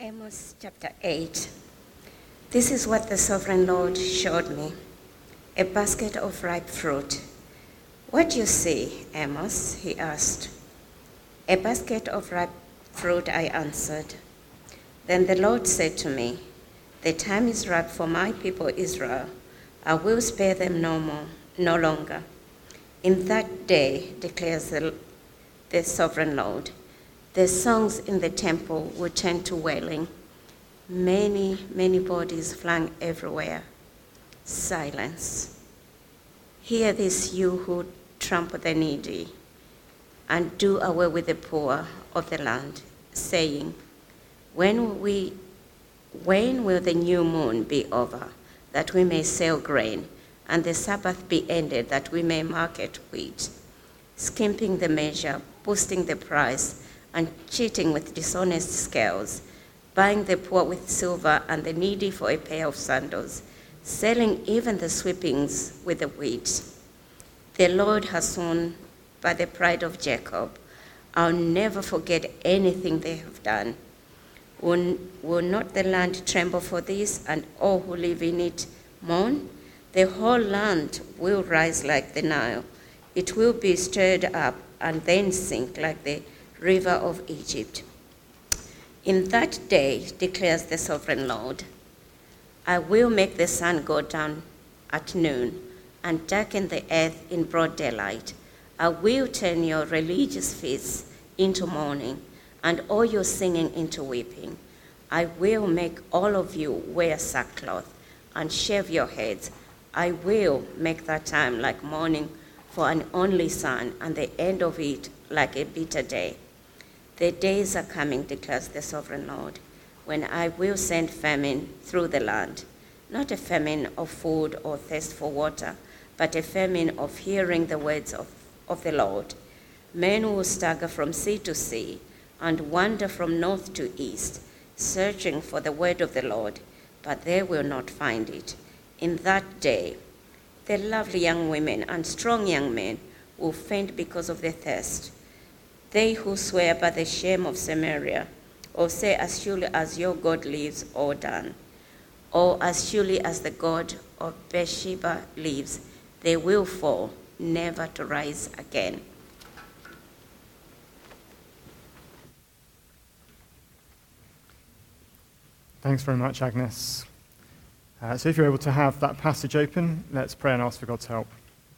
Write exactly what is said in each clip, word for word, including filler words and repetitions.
Amos chapter eight. This is what the sovereign Lord showed me, a basket of ripe fruit. What do you see, Amos? He asked. A basket of ripe fruit, I answered. Then the Lord said to me, the time is ripe for my people Israel. I will spare them no more, no longer. In that day, declares the, the sovereign Lord, the songs in the temple will turn to wailing. Many, many bodies flung everywhere. Silence. Hear this, you who trample the needy and do away with the poor of the land, saying, when we, when will the new moon be over, that we may sell grain, and the Sabbath be ended, that we may market wheat, skimping the measure, boosting the price, and cheating with dishonest scales, buying the poor with silver and the needy for a pair of sandals, selling even the sweepings with the wheat. The Lord has sworn by the pride of Jacob, I'll never forget anything they have done. Will, will not the land tremble for this, and all who live in it mourn? The whole land will rise like the Nile. It will be stirred up and then sink like the river of Egypt. In that day, declares the sovereign Lord, I will make the sun go down at noon and darken the earth in broad daylight. I will turn your religious feasts into mourning and all your singing into weeping. I will make all of you wear sackcloth and shave your heads. I will make that time like mourning for an only son, and the end of it like a bitter day. The days are coming, declares the sovereign Lord, when I will send famine through the land, not a famine of food or thirst for water, but a famine of hearing the words of, of the Lord. Men will stagger from sea to sea and wander from north to east, searching for the word of the Lord, but they will not find it. In that day, the lovely young women and strong young men will faint because of the thirst. They who swear by the shame of Samaria, or say, as surely as your God lives, or Dan, or as surely as the God of Beersheba lives, they will fall, never to rise again. Thanks very much, Agnes. Uh, so if you're able to have that passage open, let's pray and ask for God's help.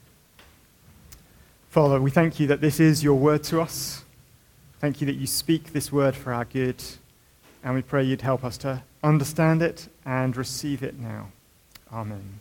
Father, we thank you that this is your word to us. Thank you that you speak this word for our good, and we pray you'd help us to understand it and receive it now. Amen.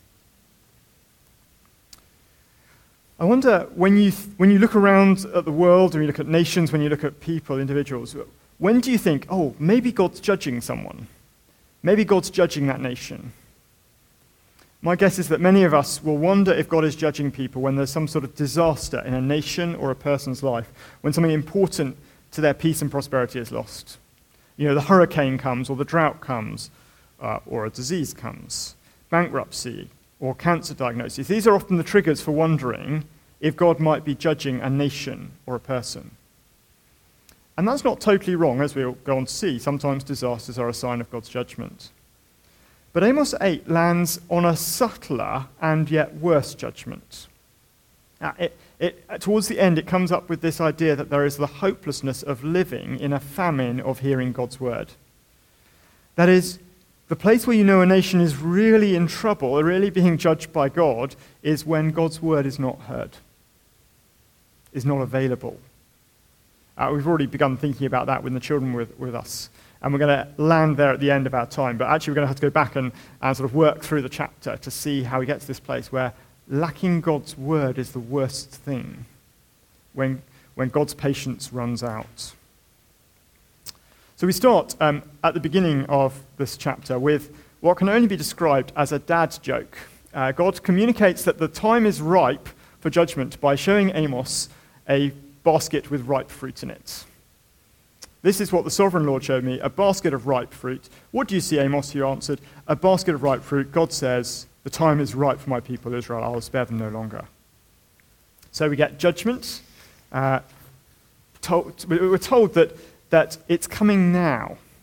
I wonder, when you th- when you look around at the world, when you look at nations, when you look at people, individuals, when do you think, oh, maybe God's judging someone? Maybe God's judging that nation? My guess is that many of us will wonder if God is judging people when there's some sort of disaster in a nation or a person's life, when something important to their peace and prosperity is lost. You know, the hurricane comes, or the drought comes, uh, or a disease comes, bankruptcy, or cancer diagnosis. These are often the triggers for wondering if God might be judging a nation or a person. And that's not totally wrong, as we'll go on to see. Sometimes disasters are a sign of God's judgment. But Amos eight lands on a subtler and yet worse judgment. Now, it, it, towards the end, it comes up with this idea that there is the hopelessness of living in a famine of hearing God's word. That is, the place where you know a nation is really in trouble, really being judged by God, is when God's word is not heard, is not available. Uh, we've already begun thinking about that with the children with, with us. And we're going to land there at the end of our time. But actually, we're going to have to go back and, and sort of work through the chapter to see how we get to this place where lacking God's word is the worst thing, when, when God's patience runs out. So we start um, at the beginning of this chapter with what can only be described as a dad joke. Uh, God communicates that the time is ripe for judgment by showing Amos a basket with ripe fruit in it. This is what the sovereign Lord showed me, a basket of ripe fruit. What do you see, Amos? You answered, a basket of ripe fruit. God says, the time is ripe for my people Israel. I will spare them no longer. So we get judgment. Uh, told, we're told that, that it's coming now.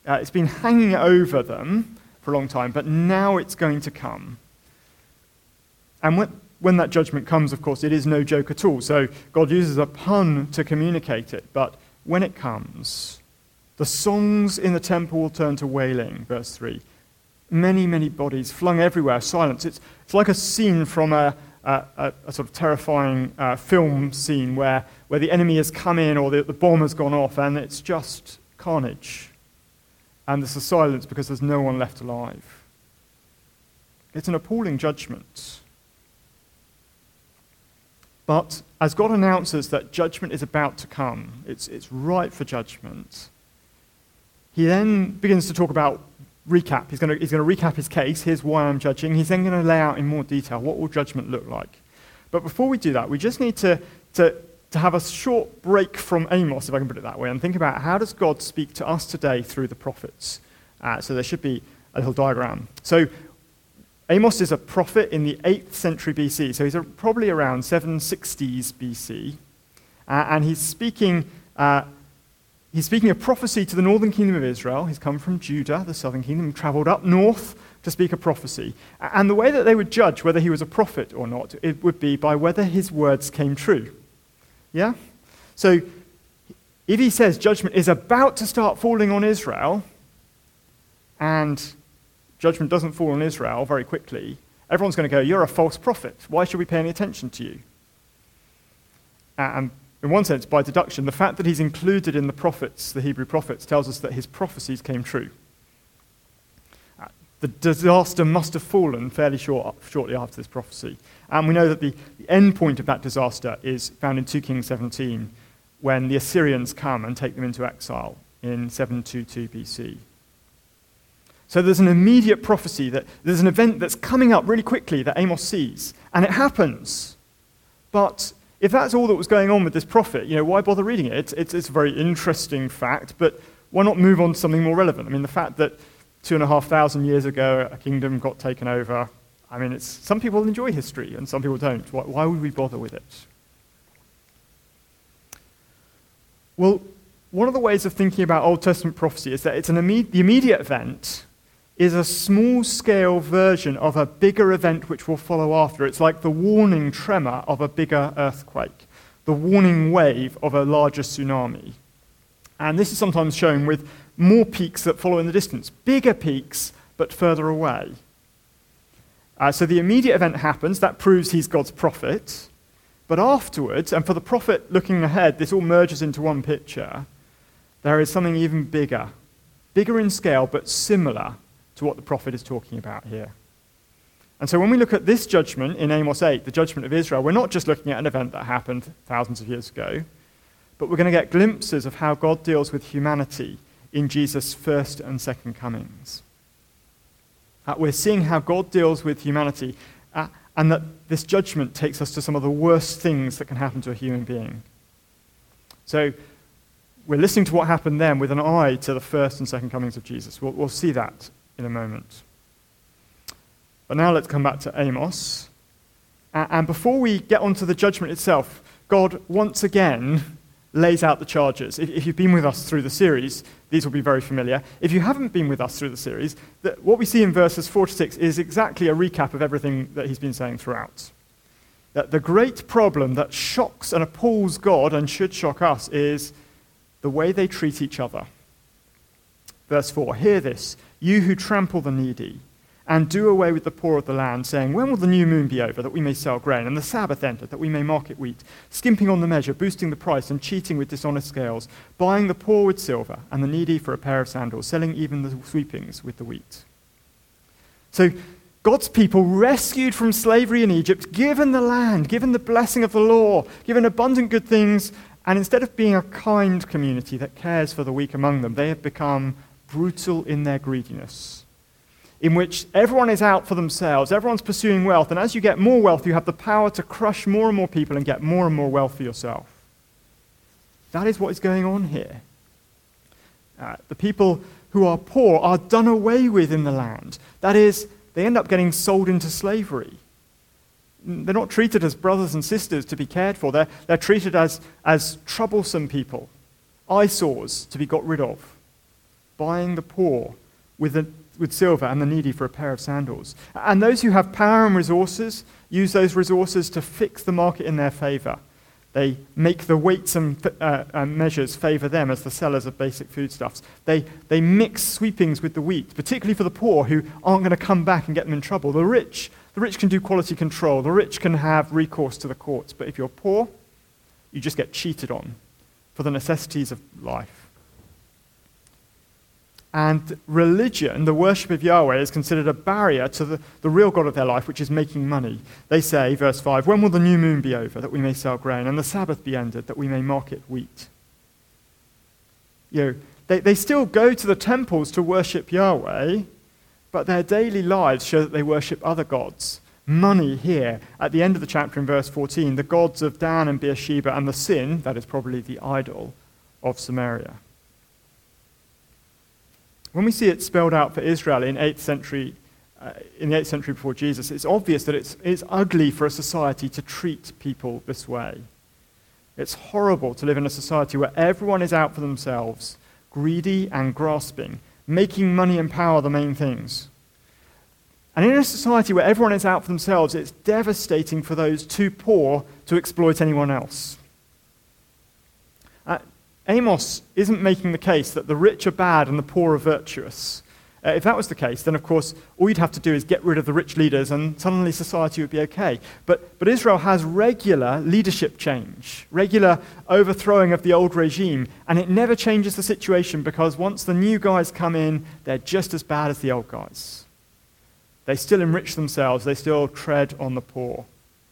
Uh, it's been hanging over them for a long time, but now it's going to come. And when, when that judgment comes, of course, it is no joke at all. So God uses a pun to communicate it, but when it comes, the songs in the temple will turn to wailing, verse three. Many, many bodies flung everywhere, silence. It's, it's like a scene from a, a, a, a sort of terrifying uh, film scene where, where the enemy has come in or the, the bomb has gone off, and it's just carnage. And there's a silence because there's no one left alive. It's an appalling judgment. But as God announces that judgment is about to come, it's, it's right for judgment, he then begins to talk about recap. He's going to, he's going to recap his case. Here's why I'm judging. He's then going to lay out in more detail what will judgment look like. But before we do that, we just need to, to, to have a short break from Amos, if I can put it that way, and think about how does God speak to us today through the prophets. Uh, so there should be a little diagram. So Amos is a prophet in the eighth century B C, so he's a, probably around seven sixties B C, uh, and he's speaking uh, he's speaking a prophecy to the northern kingdom of Israel. He's come from Judah, the southern kingdom, travelled up north to speak a prophecy. And the way that they would judge whether he was a prophet or not, it would be by whether his words came true. Yeah? So if he says judgment is about to start falling on Israel, and judgment doesn't fall on Israel very quickly, everyone's going to go, you're a false prophet. Why should we pay any attention to you? And in one sense, by deduction, the fact that he's included in the prophets, the Hebrew prophets, tells us that his prophecies came true. Uh, the disaster must have fallen fairly short, shortly after this prophecy. And we know that the, the end point of that disaster is found in Second Kings seventeen, when the Assyrians come and take them into exile in seven twenty-two B C. So there's an immediate prophecy, that there's an event that's coming up really quickly that Amos sees, and it happens. But if that's all that was going on with this prophet, you know, why bother reading it? It's, it's, it's a very interesting fact, but why not move on to something more relevant? I mean, the fact that two and a half thousand years ago a kingdom got taken over, I mean, it's some people enjoy history and some people don't. Why, why would we bother with it? Well, one of the ways of thinking about Old Testament prophecy is that it's an imme- the immediate event is a small-scale version of a bigger event which will follow after. It's like the warning tremor of a bigger earthquake, the warning wave of a larger tsunami. And this is sometimes shown with more peaks that follow in the distance, bigger peaks but further away. Uh, so the immediate event happens, that proves he's God's prophet, but afterwards, and for the prophet looking ahead, this all merges into one picture, there is something even bigger, bigger in scale but similar to what the prophet is talking about here. And so when we look at this judgment in Amos eight, the judgment of Israel, we're not just looking at an event that happened thousands of years ago, but we're going to get glimpses of how God deals with humanity in Jesus' first and second comings. Uh, we're seeing how God deals with humanity, uh, and that this judgment takes us to some of the worst things that can happen to a human being. So we're listening to what happened then with an eye to the first and second comings of Jesus. We'll, we'll see that in a moment. But now let's come back to Amos. Uh, and before we get onto the judgment itself, God once again lays out the charges. If, if you've been with us through the series, these will be very familiar. If you haven't been with us through the series, the, what we see in verses four to six is exactly a recap of everything that he's been saying throughout. That the great problem that shocks and appalls God and should shock us is the way they treat each other. Verse four, hear this, you who trample the needy, and do away with the poor of the land, saying, when will the new moon be over, that we may sell grain, and the Sabbath enter, that we may market wheat, skimping on the measure, boosting the price, and cheating with dishonest scales, buying the poor with silver, and the needy for a pair of sandals, selling even the sweepings with the wheat. So God's people, rescued from slavery in Egypt, given the land, given the blessing of the law, given abundant good things, and instead of being a kind community that cares for the weak among them, they have become brutal in their greediness, in which everyone is out for themselves, everyone's pursuing wealth, and as you get more wealth, you have the power to crush more and more people and get more and more wealth for yourself. That is what is going on here. Uh, the people who are poor are done away with in the land. That is, they end up getting sold into slavery. They're not treated as brothers and sisters to be cared for. They're, they're treated as, as troublesome people, eyesores to be got rid of. buying the poor with, a, with silver and the needy for a pair of sandals. And those who have power and resources use those resources to fix the market in their favor. They make the weights and uh, uh, measures favor them as the sellers of basic foodstuffs. They, they mix sweepings with the wheat, particularly for the poor who aren't going to come back and get them in trouble. The rich, the rich can do quality control. The rich can have recourse to the courts. But if you're poor, you just get cheated on for the necessities of life. And religion, the worship of Yahweh, is considered a barrier to the, the real God of their life, which is making money. They say, verse five, when will the new moon be over, that we may sell grain, and the Sabbath be ended, that we may market wheat? You know, they, they still go to the temples to worship Yahweh, but their daily lives show that they worship other gods. Money here, at the end of the chapter in verse fourteen, the gods of Dan and Beersheba, and the sin, that is probably the idol, of Samaria. When we see it spelled out for Israel in eighth century, uh, in the eighth century before Jesus, it's obvious that it's, it's ugly for a society to treat people this way. It's horrible to live in a society where everyone is out for themselves, greedy and grasping, making money and power the main things. And in a society where everyone is out for themselves, it's devastating for those too poor to exploit anyone else. Uh, Amos isn't making the case that the rich are bad and the poor are virtuous. Uh, if that was the case, then of course all you'd have to do is get rid of the rich leaders and suddenly society would be okay. But, but Israel has regular leadership change, regular overthrowing of the old regime, and it never changes the situation because once the new guys come in, they're just as bad as the old guys. They still enrich themselves, they still tread on the poor.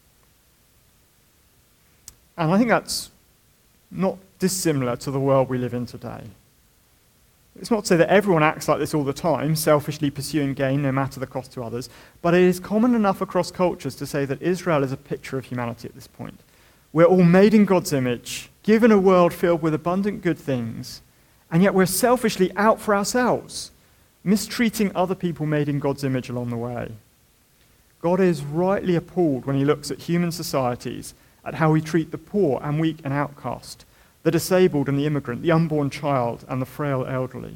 And I think that's not dissimilar to the world we live in today. It's not to say that everyone acts like this all the time, selfishly pursuing gain no matter the cost to others, but it is common enough across cultures to say that Israel is a picture of humanity at this point. We're all made in God's image, given a world filled with abundant good things, and yet we're selfishly out for ourselves, mistreating other people made in God's image along the way. God is rightly appalled when he looks at human societies, at how we treat the poor and weak and outcast, the disabled and the immigrant, the unborn child and the frail elderly.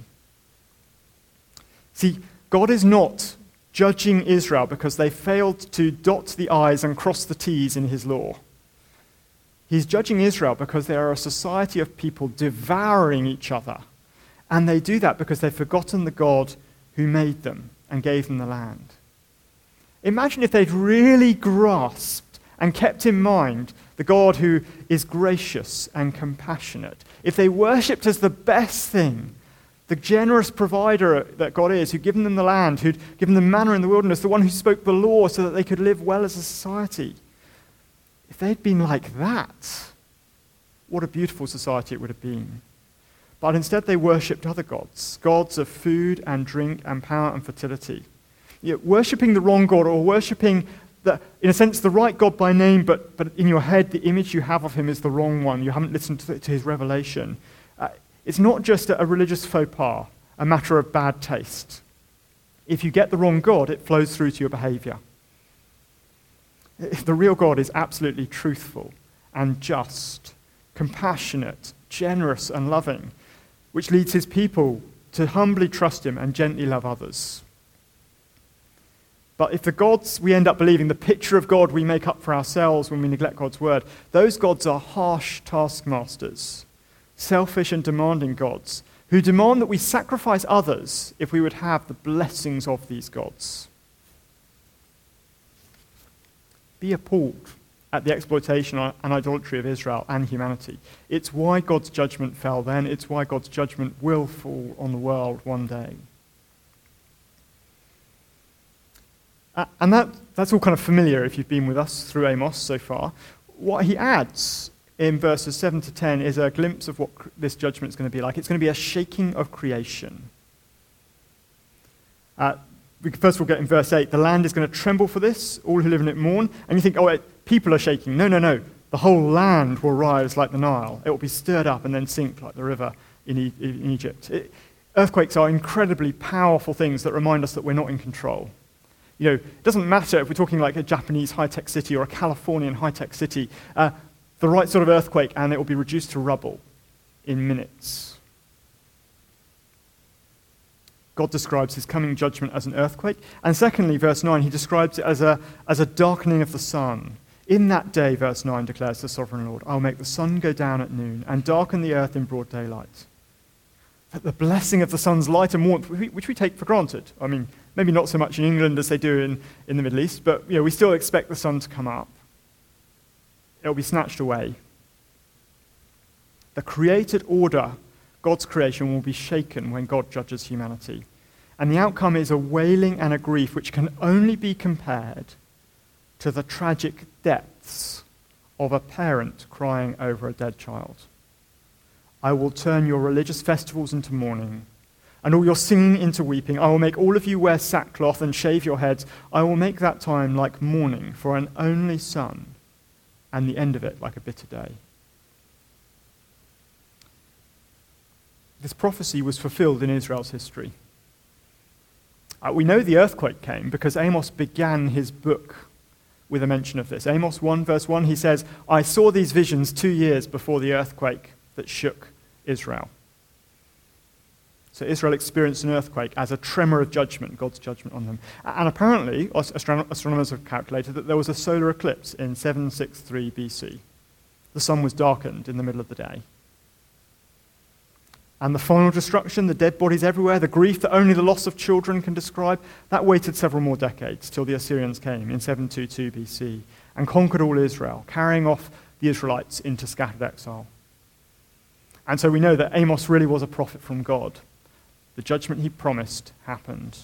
See, God is not judging Israel because they failed to dot the I's and cross the T's in his law. He's judging Israel because they are a society of people devouring each other. And they do that because they've forgotten the God who made them and gave them the land. Imagine if they'd really grasped and kept in mind the God who is gracious and compassionate. If they worshipped as the best thing, the generous provider that God is, who'd given them the land, who'd given them manna in the wilderness, the one who spoke the law so that they could live well as a society. If they'd been like that, what a beautiful society it would have been. But instead they worshipped other gods, gods of food and drink and power and fertility. You know, worshipping the wrong God or worshipping The, in a sense, the right God by name, but, but in your head, the image you have of him is the wrong one. You haven't listened to, to his revelation. Uh, it's not just a, a religious faux pas, a matter of bad taste. If you get the wrong God, it flows through to your behavior. The real God is absolutely truthful and just, compassionate, generous and loving, which leads his people to humbly trust him and gently love others. But if the gods we end up believing, the picture of God we make up for ourselves when we neglect God's word, those gods are harsh taskmasters, selfish and demanding gods, who demand that we sacrifice others if we would have the blessings of these gods. Be appalled at the exploitation and idolatry of Israel and humanity. It's why God's judgment fell then. It's why God's judgment will fall on the world one day. Uh, and that, that's all kind of familiar if you've been with us through Amos so far. What he adds in verses seven to ten is a glimpse of what cr- this judgment is going to be like. It's going to be a shaking of creation. Uh, we can first of all get in verse eight, the land is going to tremble for this, all who live in it mourn. And you think, oh, it, people are shaking. No, no, no. The whole land will rise like the Nile. It will be stirred up and then sink like the river in, e- in Egypt. It, earthquakes are incredibly powerful things that remind us that we're not in control. You know, it doesn't matter if we're talking like a Japanese high-tech city or a Californian high-tech city, uh, the right sort of earthquake and it will be reduced to rubble in minutes. God describes his coming judgment as an earthquake. And secondly, verse nine, he describes it as a, as a darkening of the sun. In that day, verse nine declares the sovereign Lord, I'll make the sun go down at noon and darken the earth in broad daylight. That the blessing of the sun's light and warmth, which we take for granted. I mean, maybe not so much in England as they do in, in the Middle East, but you know, we still expect the sun to come up. It'll be snatched away. The created order, God's creation, will be shaken when God judges humanity. And the outcome is a wailing and a grief which can only be compared to the tragic depths of a parent crying over a dead child. I will turn your religious festivals into mourning, and all your singing into weeping. I will make all of you wear sackcloth and shave your heads. I will make that time like mourning for an only son, and the end of it like a bitter day. This prophecy was fulfilled in Israel's history. Uh, we know the earthquake came because Amos began his book with a mention of this. Amos one, verse one, he says, I saw these visions two years before the earthquake that shook Israel. So Israel experienced an earthquake as a tremor of judgment, God's judgment on them. And apparently, astron- astronomers have calculated that there was a solar eclipse in seven sixty-three B C. The sun was darkened in the middle of the day. And the final destruction, the dead bodies everywhere, the grief that only the loss of children can describe, that waited several more decades till the Assyrians came in seven twenty-two B C and conquered all Israel, carrying off the Israelites into scattered exile. And so we know that Amos really was a prophet from God. The judgment he promised happened.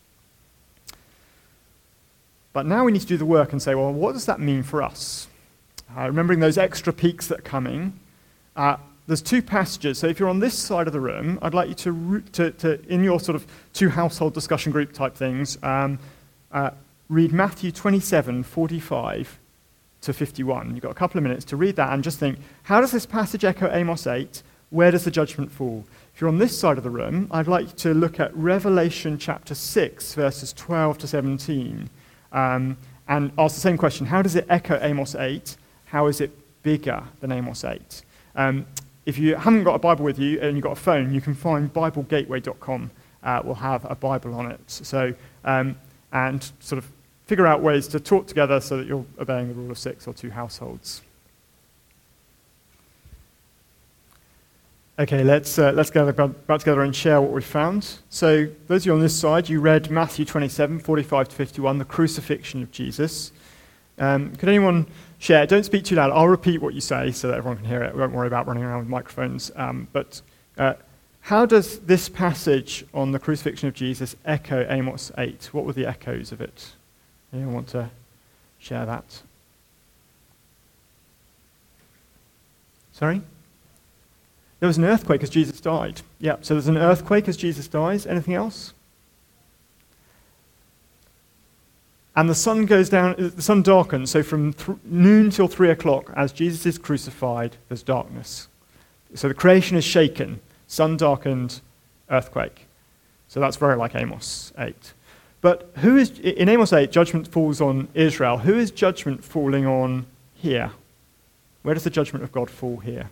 But now we need to do the work and say, well, what does that mean for us? Uh, remembering those extra peaks that are coming, uh, there's two passages. So if you're on this side of the room, I'd like you to, re- to, to in your sort of two household discussion group type things, um, uh, read Matthew twenty-seven, forty-five to fifty-one. You've got a couple of minutes to read that and just think, how does this passage echo Amos eight? Where does the judgment fall? If you're on this side of the room, I'd like you to look at Revelation chapter six, verses twelve to seventeen, um, and ask the same question. How does it echo Amos eight? How is it bigger than Amos eight? Um, if you haven't got a Bible with you and you've got a phone, you can find bible gateway dot com. Uh, will have a Bible on it. So, um, and sort of figure out ways to talk together so that you're obeying the rule of six or two households. Okay, let's uh, let's gather back together and share what we found. So, those of you on this side, you read Matthew twenty-seven, forty-five to fifty-one, the crucifixion of Jesus. Um, could anyone share? Don't speak too loud. I'll repeat what you say so that everyone can hear it. We won't worry about running around with microphones. Um, but uh, how does this passage on the crucifixion of Jesus echo Amos eight? What were the echoes of it? Anyone want to share that? Sorry? There was an earthquake as Jesus died. Yeah, so there's an earthquake as Jesus dies. Anything else? And the sun goes down, the sun darkens, so from th- noon till three o'clock, as Jesus is crucified, there's darkness. So the creation is shaken, sun darkened, earthquake. So that's very like Amos eight. But who is, in Amos eight, judgment falls on Israel. Who is judgment falling on here? Where does the judgment of God fall here?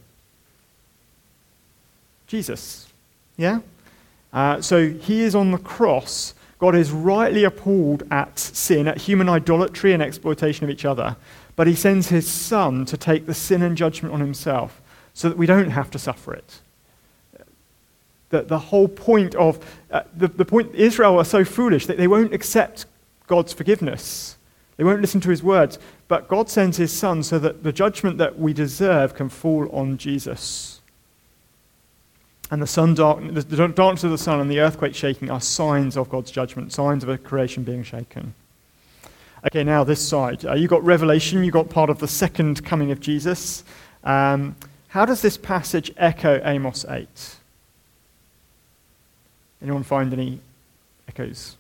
Jesus. Yeah? Uh, so he is on the cross. God is rightly appalled at sin, at human idolatry and exploitation of each other. But he sends his son to take the sin and judgment on himself so that we don't have to suffer it. The, the whole point of, uh, the, the point, Israel are so foolish that they won't accept God's forgiveness. They won't listen to his words. But God sends his son so that the judgment that we deserve can fall on Jesus. And the sun dark, the darkness of the sun and the earthquake shaking are signs of God's judgment, signs of a creation being shaken. Okay, now this side. Uh, you got Revelation, you got part of the second coming of Jesus. Um, how does this passage echo Amos eight? Anyone find any echoes?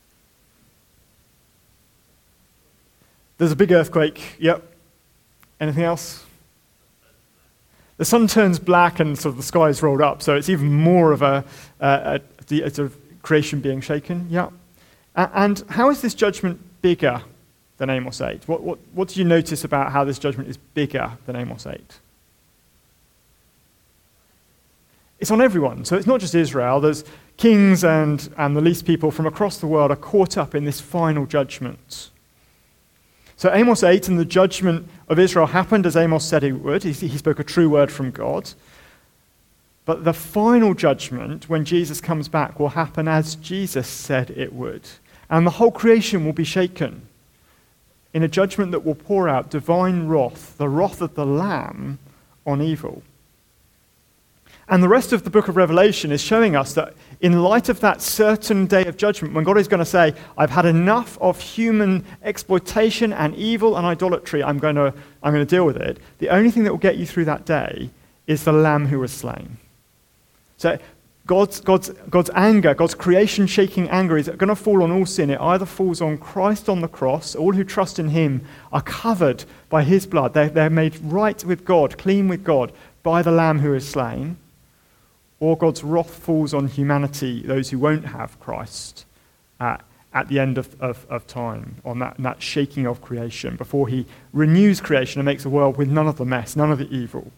There's a big earthquake, yep. Anything else? The sun turns black and sort of the sky is rolled up, so it's even more of a, a, a, a sort of creation being shaken. Yeah. A- and how is this judgment bigger than Amos eight? What, what, what do you notice about how this judgment is bigger than Amos eight? it's on everyone. So it's not just Israel. There's kings and, and the least people from across the world are caught up in this final judgment. So Amos eight and the judgment of Israel happened as Amos said it would. He, he spoke a true word from God. But the final judgment, when Jesus comes back, will happen as Jesus said it would. And the whole creation will be shaken in a judgment that will pour out divine wrath, the wrath of the Lamb on evil. And the rest of the book of Revelation is showing us that in light of that certain day of judgment, when God is going to say, I've had enough of human exploitation and evil and idolatry, I'm going to, I'm going to deal with it, the only thing that will get you through that day is the Lamb who was slain. So God's, God's, God's anger, God's creation-shaking anger is going to fall on all sin. It either falls on Christ on the cross. All who trust in him are covered by his blood. They're, they're made right with God, clean with God, by the Lamb who is slain. Or God's wrath falls on humanity, those who won't have Christ, uh, at the end of, of, of time, on that, that shaking of creation, before he renews creation and makes a world with none of the mess, none of the evil.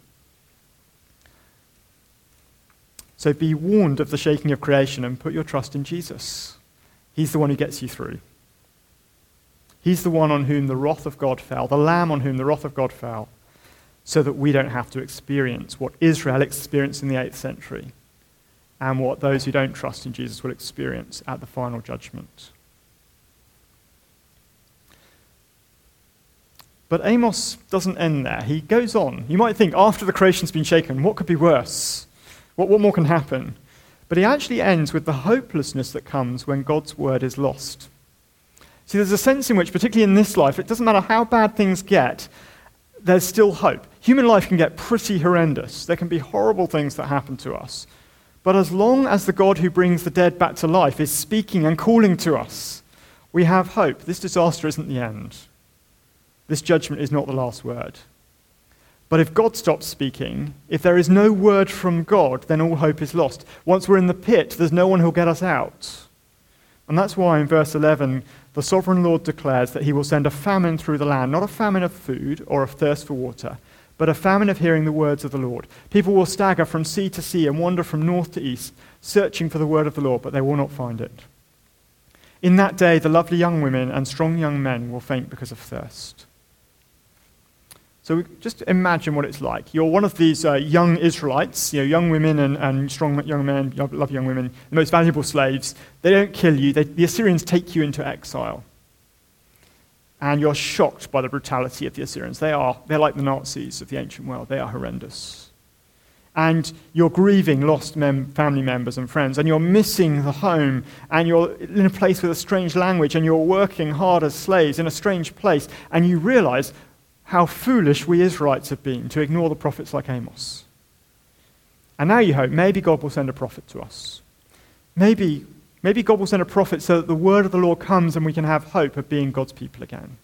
So be warned of the shaking of creation and put your trust in Jesus. He's the one who gets you through. He's the one on whom the wrath of God fell, the Lamb on whom the wrath of God fell, so that we don't have to experience what Israel experienced in the eighth century and what those who don't trust in Jesus will experience at the final judgment. But Amos doesn't end there. He goes on. You might think, after the creation's been shaken, what could be worse? What, what more can happen? But he actually ends with the hopelessness that comes when God's word is lost. See, there's a sense in which, particularly in this life, it doesn't matter how bad things get, there's still hope. Human life can get pretty horrendous. There can be horrible things that happen to us. But as long as the God who brings the dead back to life is speaking and calling to us, we have hope. This disaster isn't the end. This judgment is not the last word. But if God stops speaking, if there is no word from God, then all hope is lost. Once we're in the pit, there's no one who'll get us out. And that's why in verse eleven, the sovereign Lord declares that he will send a famine through the land, not a famine of food or of thirst for water, but a famine of hearing the words of the Lord. People will stagger from sea to sea and wander from north to east, searching for the word of the Lord, but they will not find it. In that day, the lovely young women and strong young men will faint because of thirst. So just imagine what it's like. You're one of these uh, young Israelites, you know, young women and, and strong young men, love young women, the most valuable slaves. They don't kill you. They, the Assyrians take you into exile. And you're shocked by the brutality of the Assyrians. They are, they're like the Nazis of the ancient world. They are horrendous. And you're grieving lost mem- family members and friends, and you're missing the home, and you're in a place with a strange language, and you're working hard as slaves in a strange place, and you realize how foolish we Israelites have been to ignore the prophets like Amos. And now you hope, maybe God will send a prophet to us. Maybe, maybe God will send a prophet so that the word of the Lord comes and we can have hope of being God's people again.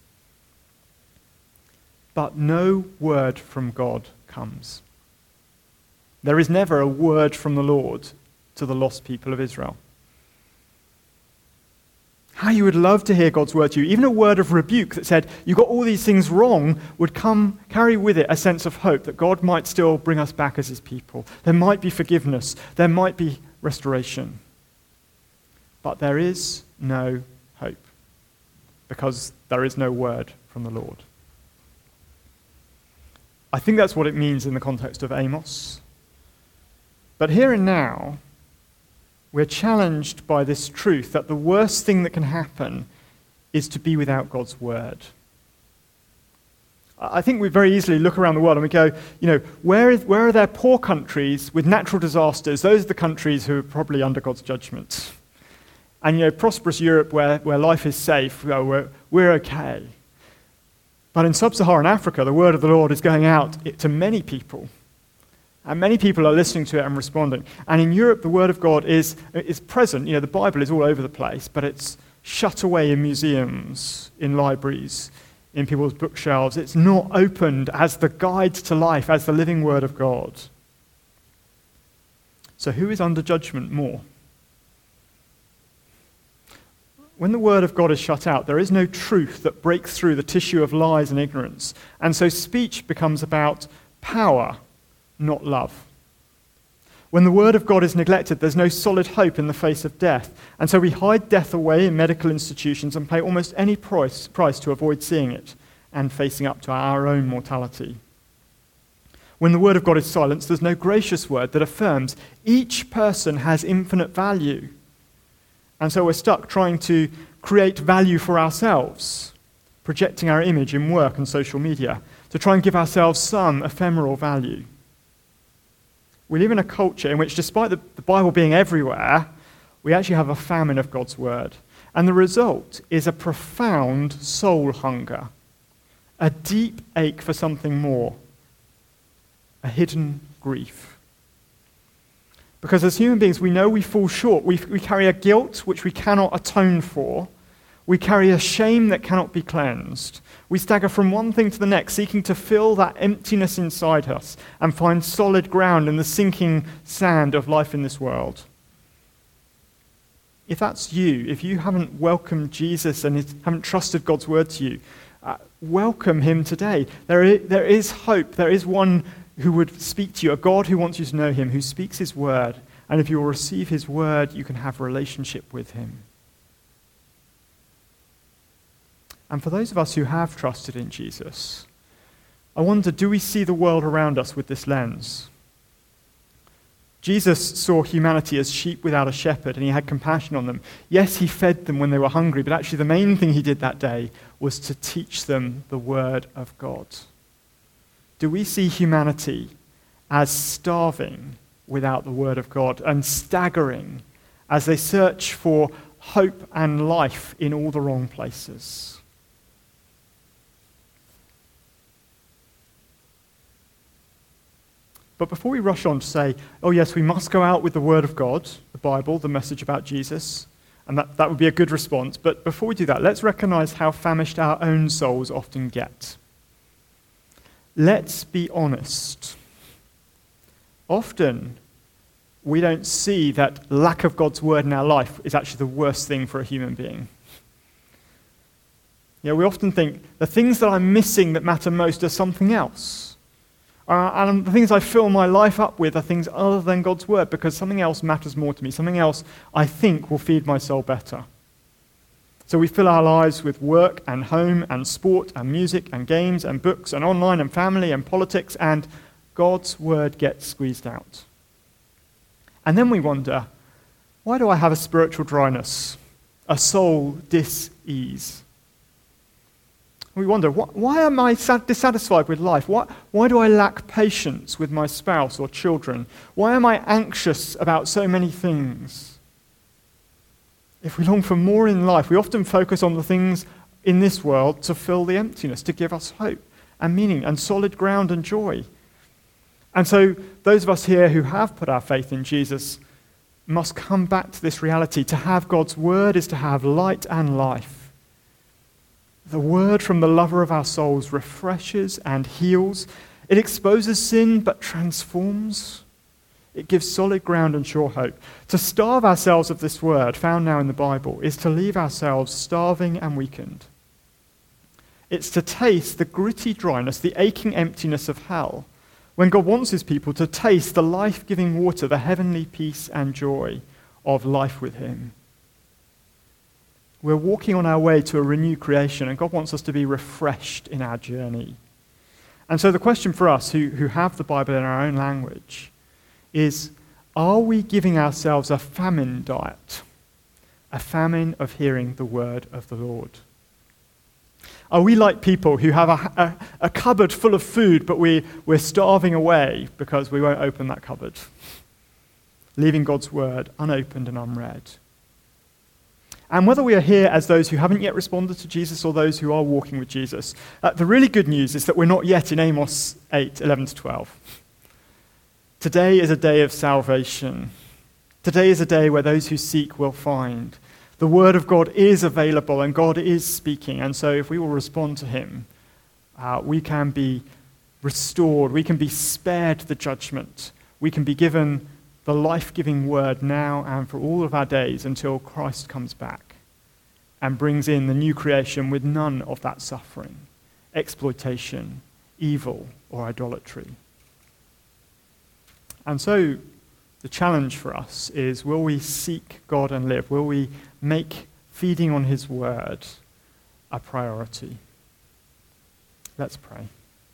But no word from God comes. There is never a word from the Lord to the lost people of Israel. How you would love to hear God's word to you. Even a word of rebuke that said, you got all these things wrong, would come carry with it a sense of hope that God might still bring us back as his people. There might be forgiveness. There might be restoration. But there is no hope because there is no word from the Lord. I think that's what it means in the context of Amos. But here and now, we're challenged by this truth that the worst thing that can happen is to be without God's word. I think we very easily look around the world and we go, you know, where, is, where are there poor countries with natural disasters? Those are the countries who are probably under God's judgment. And, you know, prosperous Europe where, where life is safe, well, we're, we're okay. But in sub-Saharan Africa, the word of the Lord is going out to many people. And many people are listening to it and responding. And in Europe, the word of God is, is present. You know, the Bible is all over the place, but it's shut away in museums, in libraries, in people's bookshelves. It's not opened as the guide to life, as the living word of God. So who is under judgment more? When the word of God is shut out, there is no truth that breaks through the tissue of lies and ignorance. And so speech becomes about power, not love. When the word of God is neglected, there's no solid hope in the face of death. And so we hide death away in medical institutions and pay almost any price, price to avoid seeing it and facing up to our own mortality. When the word of God is silenced, there's no gracious word that affirms each person has infinite value. And so we're stuck trying to create value for ourselves, projecting our image in work and social media to try and give ourselves some ephemeral value. We live in a culture in which, despite the, the Bible being everywhere, we actually have a famine of God's word. And the result is a profound soul hunger, a deep ache for something more, a hidden grief. Because as human beings, we know we fall short. We, we carry a guilt which we cannot atone for. We carry a shame that cannot be cleansed. We stagger from one thing to the next, seeking to fill that emptiness inside us and find solid ground in the sinking sand of life in this world. If that's you, if you haven't welcomed Jesus and haven't trusted God's word to you, uh, welcome him today. There is, there is hope. There is one who would speak to you, a God who wants you to know him, who speaks his word. And if you will receive his word, you can have a relationship with him. And for those of us who have trusted in Jesus, I wonder, do we see the world around us with this lens? Jesus saw humanity as sheep without a shepherd, and he had compassion on them. Yes, he fed them when they were hungry, but actually the main thing he did that day was to teach them the word of God. Do we see humanity as starving without the word of God and staggering as they search for hope and life in all the wrong places? But before we rush on to say, oh yes, we must go out with the word of God, the Bible, the message about Jesus, and that, that would be a good response. But before we do that, let's recognize how famished our own souls often get. Let's be honest. Often, we don't see that lack of God's word in our life is actually the worst thing for a human being. You know, we often think the things that I'm missing that matter most are something else. Uh, and the things I fill my life up with are things other than God's word, because something else matters more to me. Something else I think will feed my soul better. So we fill our lives with work and home and sport and music and games and books and online and family and politics, and God's word gets squeezed out. And then we wonder, why do I have a spiritual dryness, a soul dis-ease? We wonder, why am I dissatisfied with life? Why, why do I lack patience with my spouse or children? Why am I anxious about so many things? If we long for more in life, we often focus on the things in this world to fill the emptiness, to give us hope and meaning and solid ground and joy. And so those of us here who have put our faith in Jesus must come back to this reality. To have God's word is to have light and life. The word from the lover of our souls refreshes and heals. It exposes sin but transforms. It gives solid ground and sure hope. To starve ourselves of this word, found now in the Bible, is to leave ourselves starving and weakened. It's to taste the gritty dryness, the aching emptiness of hell, when God wants his people to taste the life-giving water, the heavenly peace and joy of life with him. We're walking on our way to a renewed creation, and God wants us to be refreshed in our journey. And so the question for us who, who have the Bible in our own language is, are we giving ourselves a famine diet? A famine of hearing the word of the Lord? Are we like people who have a, a, a cupboard full of food, but we, we're starving away because we won't open that cupboard, leaving God's word unopened and unread? And whether we are here as those who haven't yet responded to Jesus or those who are walking with Jesus, uh, the really good news is that we're not yet in Amos eight, eleven to twelve. Today is a day of salvation. Today is a day where those who seek will find. The word of God is available and God is speaking. And so if we will respond to him, uh, we can be restored. We can be spared the judgment. We can be given the life-giving word now and for all of our days until Christ comes back and brings in the new creation with none of that suffering, exploitation, evil, or idolatry. And so The challenge for us is, will we seek God and live? Will we make feeding on his word a priority? Let's pray.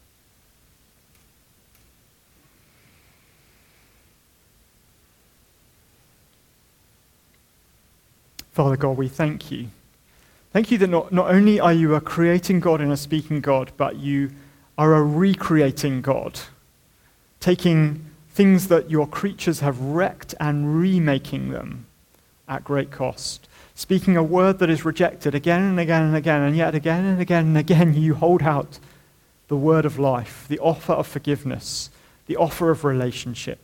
Father God, we thank you. Thank you that not, not only are you a creating God and a speaking God, but you are a recreating God, taking things that your creatures have wrecked and remaking them at great cost, speaking a word that is rejected again and again and again, and yet again and again and again you hold out the word of life, the offer of forgiveness, the offer of relationship.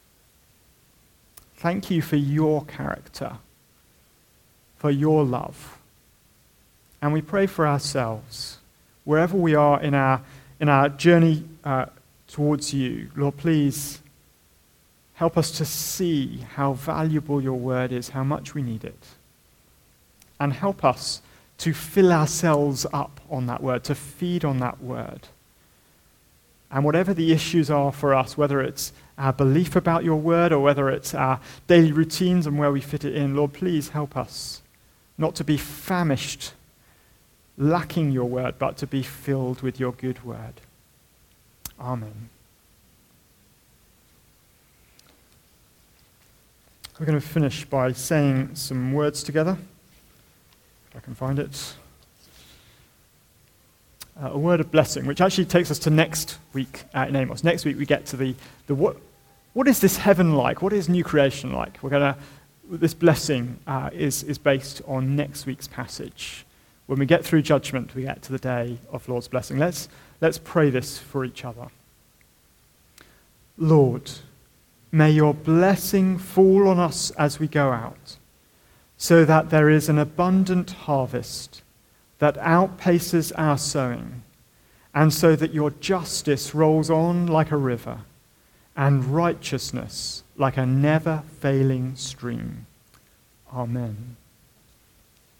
Thank you for your character, for your love. And we pray for ourselves, wherever we are in our, in our journey uh, towards you. Lord, please help us to see how valuable your word is, how much we need it. And help us to fill ourselves up on that word, to feed on that word. And whatever the issues are for us, whether it's our belief about your word or whether it's our daily routines and where we fit it in, Lord, please help us not to be famished, lacking your word, but to be filled with your good word. Amen. We're going to finish by saying some words together. If I can find it. Uh, a word of blessing, which actually takes us to next week uh, in Amos. Next week we get to the, the what, what is this heaven like? What is new creation like? We're going to, this blessing uh, is, is based on next week's passage. When we get through judgment, we get to the day of Lord's blessing. Let's, let's pray this for each other. Lord, may your blessing fall on us as we go out, so that there is an abundant harvest that outpaces our sowing, and so that your justice rolls on like a river, and righteousness like a never-failing stream. Amen.